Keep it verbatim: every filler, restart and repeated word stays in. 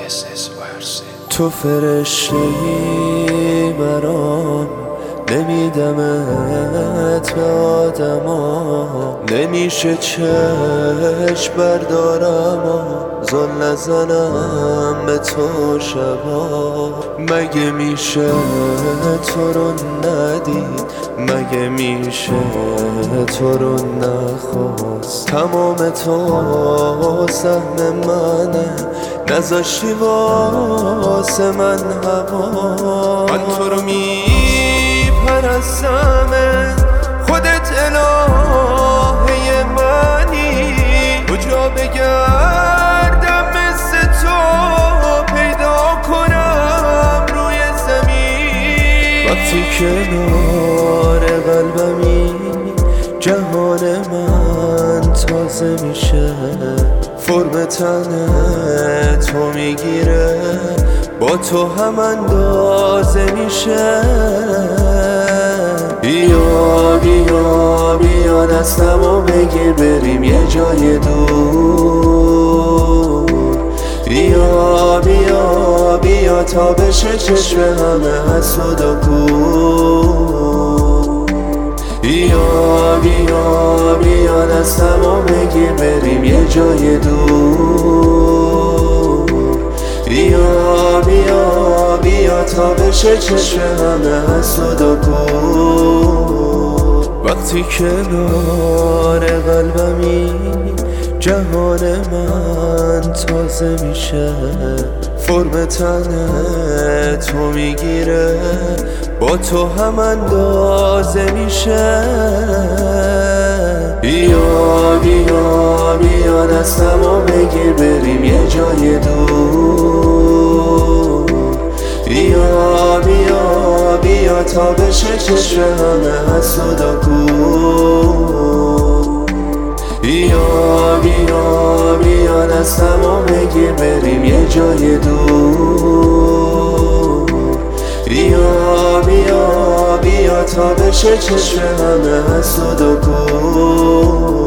تو فرشته‌ای برام، نمیدمت به آدما، نمیشه چشم بردارم زل نزنم به تو شبا. مگه میشه تو رو ندید، مگه میشه تو رو نخواست. تمام تو سهم منه، نذاشتی واسه من هوا. من تو رو میپرستم، خودت الهه منی. کجا بگردم مثل تو پیدا کنم روی زمین. وقتی کنار قلبمی جهان من تازه میشه. فرم تن تو میگیره، با تو هم اندازه میشه. بیا بیا بیا دستمو بگیر بریم یه جای دور. بیا بیا بیا تا بشه چشم همه حسود و کور. بیا بیا بیا دستمو بگیر بریم یه جای دور. بیا بیا بیا تا بشه چشم همه حسود و کور. وقتی کنار قلبمی جهان من تازه میشه. فرم تن تو میگیره، با تو هم اندازه میشه. بیا بیا بیا دستمو بگیر بریم یه جای دور. بیا بیا بیا تا بشه چشم همه حسود و کور. بیا بیا بیا دستمو بگیر بریم یه جای دور. بیا بیا بیا تا بشه چشم همه حسود و کور.